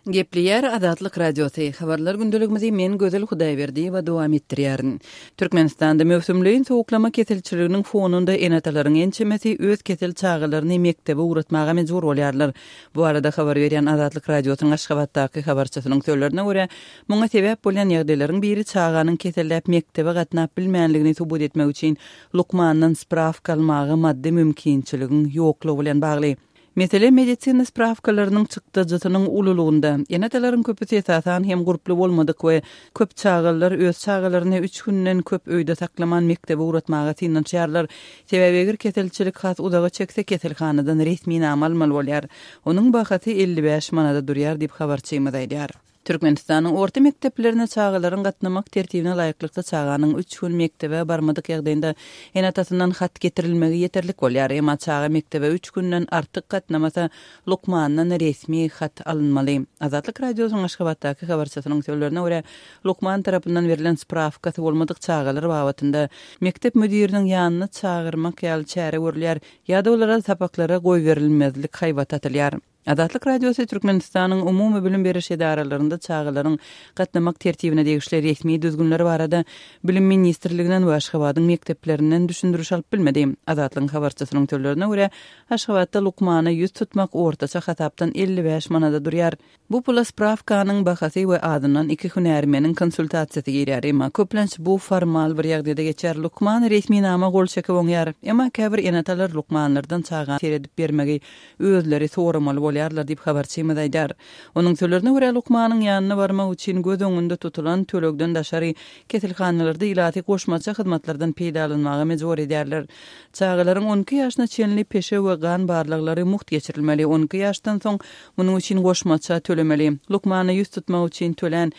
Gepliyer Adatlyk Radiosu habarlar gündeligimizi men Gözel Hudaýberdi we dowam etdirýärin. Türkmenistanda mövsümlüğin soğuklama kesilçiliginiň fonunda enatalaryň ençemesi öz kesil çağılaryny mektebe uğratmaga mejbur bolýarlar. Bu arada habar berýän Adatlyk Radiosynyň Aşgabatdaky habarçysynyň sözlerine görä, muňa sebäp bolan ýagdaýlaryň biri çağanyň kesellep mektebe gatnap bilmänligini subut etmek üçin Lukmandan spravka almagy maddi mümkinçiligin ýoklugy bilen bagly. Mesele medisina spravkalarynyň çykdyjysynyň ululugynda. Enatalaryň köpüsi esasan hem guruply bolmadyk we köp çağalar öz çağalaryny 3 günden köp öýde saklaman mektebe uğratmaga synançýarlar. Sebäbi eger keselçilik has udaga çekse keselhanadan resmi nam almaly bolýar. Onuň bahasy 55 manada durýar diýip habarçymyz aýdýar. Türkmenistanyň orta mekteplerine çağalaryň gatnamak tertibine laýyklykda çağanyň 3 gün mektebe barmadyk ýagdaýynda enatasyndan hat getirilmegi ýeterlik bolýar. Emma çaga mektebe 3 günden artyk gatnamasa Lukmandan resmi hat alınmaly. Azatlyk Radiosynyň Aşgabatdaky habarçysynyň sözlerine görä, Lukman tarapyndan berilen spravkasy bolmadyk çağalar babatynda mektep müdiriniň ýanyna çağırmak ýaly çäre görülýär ýa-da olara sapaklara goý berilmezlik haýbat atylýar. Adatlyk Radiosu Türkmenistanyň umumy bilim beriş edaralarynda çağılaryň gatnamak tertibine degişli resmi düzgünleri barada Bilim Ministrliginden we Aşgabatyň mekteplerinden düşündürüş alyp bilmedi. Adatlyň habarçysynyň sözlerine görä, Aşgabatda Lukmana ýüz tutmak ortaça hatapdan 55 manada durýar. Bu pula spravkanyň bahasy we adyndan 2 hünärmeniň konsultasiýasy girýär. Emma köplenç bu formal bir ýagdaýda geçer. Lukman resmi nama gol çekip oňýar. Emma käbir enatalar Lukmanlardan çagan seredip bermegi özleri soramaly bolýarlar diýip habarçymyz aýdýar. Onuň sözlerine görä Lukmanyň ýanyna barmak üçin göz öňünde tutulan tölegden daşary kesilhanalarda ilaty goşmaça hyzmatlardan peýdalanmaga mejbur edýärler. Çağalaryň 12 ýaşyna çenli peşe we gan barlyklary muht geçirilmeli. 12 ýaşdan soň munyň üçin goşmaça tölemeli. Lukmany ýüz tutmak üçin tölen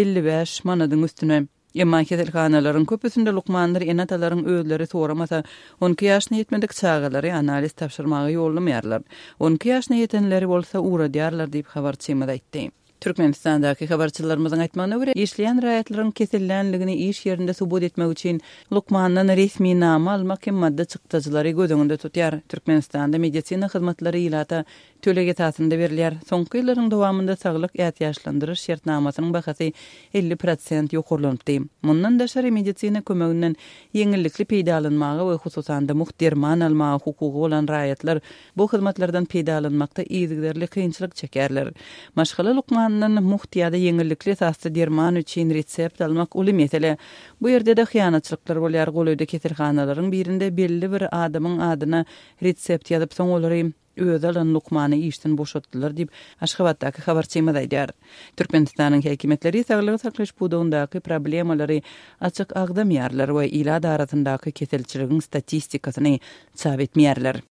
55 manadyň üstüne. Emma kesilhanalaryň köpüsinde Lukmanlar enatalaryň özleri soramasa 12 ýaşyna ýetmedik çağalary analiz tapşyrmagy ýollamýarlar. 12 ýaşyna ýetenleri bolsa uğradýarlar diýip habarçymyz aýtdy. Türkmenistandaky habarçylarymyzyň aýtmagyna görä, işleýän raýatlaryň kesillenligini iş ýerinde subut etmek üçin Lukmandan resmi nama almak hem madda çykdyjylary göz öňünde tutýar. Türkmenistanda medisina hyzmatlary ýylata tölege tasynda berilýär. Soňky ýyllaryň dowamında saglyk ýaşlandyryş şertnamasynyň bahasy 50% ýokurlanypdy. Mundan daşary medisina kömeginden ýeňillikli peýdalanmagy we hususanda muhterman almagy hukugy bolan raýatlar bu hyzmatlardan peýdalanmakda ýygyderli kynçylyk çekerler. Maşgala Lukmandan muhtiyada ýeňillikli tasda derman üçin resept almak uly mesele. Bu ýerde de hyýanatçylyklar bolýar. Golöýde kesilhanalaryň birinde belli bir adamyň adyna resept ýazyp soň olary öz alan Lukmany işden boşatdylar diýip Aşgabatdaky habarçymyz aýdýar. Türkmenistanyň häkimetleri saglygy saklaş budagundaky problemalary açyk agdamýarlar we ila arasyndaky kesilçiligiň statistikasyny çap etmeýärler.